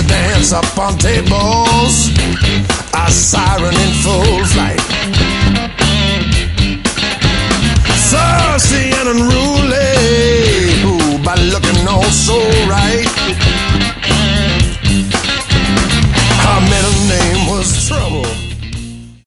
to dance up on tables, a siren in full flight. Thirsty and unruly, ooh, by looking all so right.